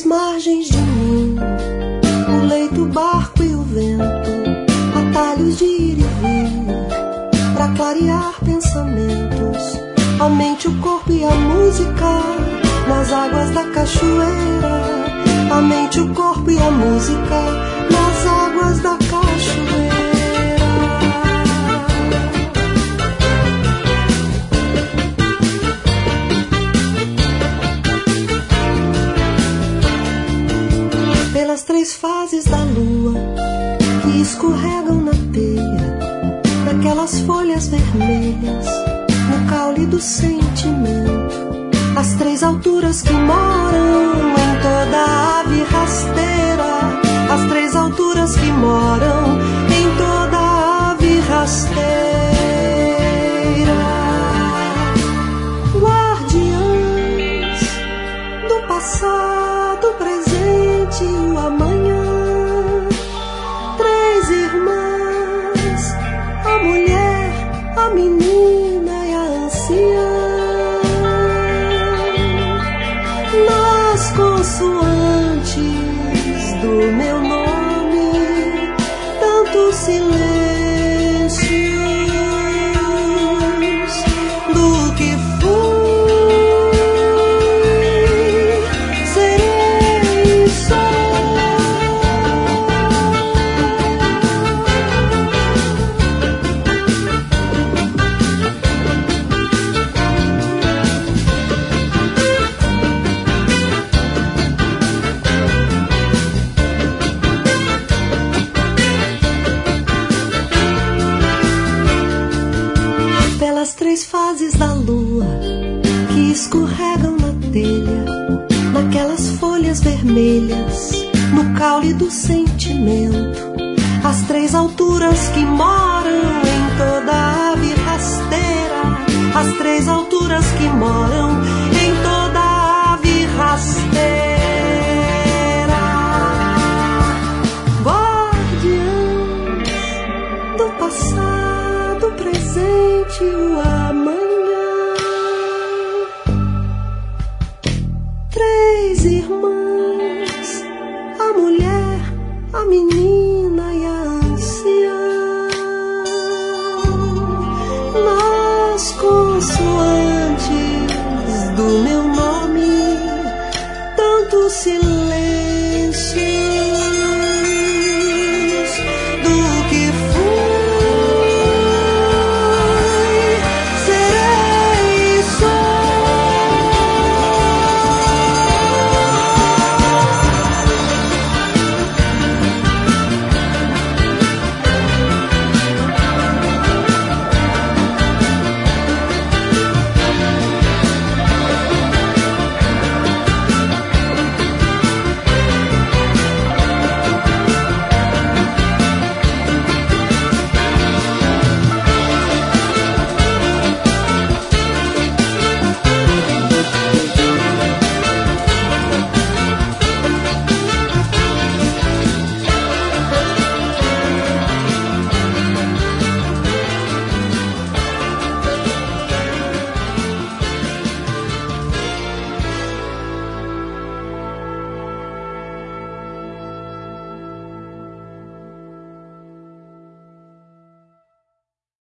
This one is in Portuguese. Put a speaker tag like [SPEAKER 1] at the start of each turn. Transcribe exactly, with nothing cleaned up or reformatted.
[SPEAKER 1] margens de mim, o leito, o barco e o vento, atalhos de ir e vir, pra clarear pensamentos, a mente, o corpo e a música, nas águas da cachoeira. A mente, o corpo e a música, nas águas da cachoeira. Pelas três fases da lua que escorregam na teia, daquelas folhas vermelhas no caule do sentimento, as três alturas que moram em toda ave rasteira, as três alturas que moram em toda ave rasteira. Guardiãs do passado, presente e o amanhã, três irmãs, a mulher, a menina e a anciã. Nas consoantes do meu nome, tantos silêncios do que fui, serei só. Pelas três fases da lua que escorregam na telha, naquelas folhas vermelhas no caule do sentimento, as três alturas que moram em toda ave rasteira, as três alturas que moram em toda ave rasteira. Guardiãs do passado, presente e o amanhã, três irmãs, a mulher, a menina